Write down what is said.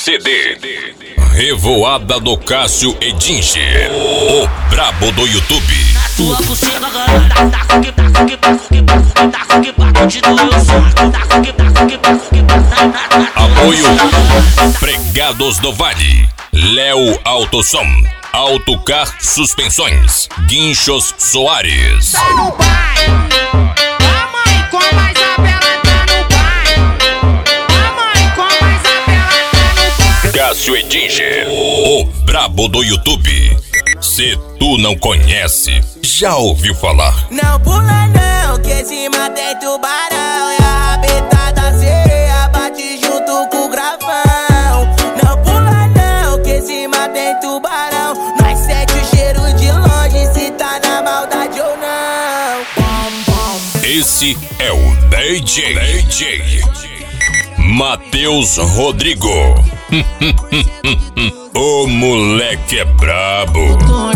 CD. Revoada do Cássio Edinge, o brabo do YouTube. Tua buceta ganhada, taco que taco que taco que taco que taco de dois sacos, taco que taco que taco que taco. Apoio Fregados do Vale, Léo Autosom, Autocar Suspensões, Guinchos Soares. Tá no baile, a mãe com mais a bela tá no baile, a mãe com mais a bela tá no baile. Cássio Edinge, o brabo do YouTube. Se tu não conhece, já ouviu falar? Não pula não, que cima tem tubarão. E a rabeta da sereia bate junto com o gravão. Não pula não, que cima tem tubarão. Nós sente o cheiro de longe, se tá na maldade ou não. Esse é o DJ Matheus Rodrigo. O moleque é brabo.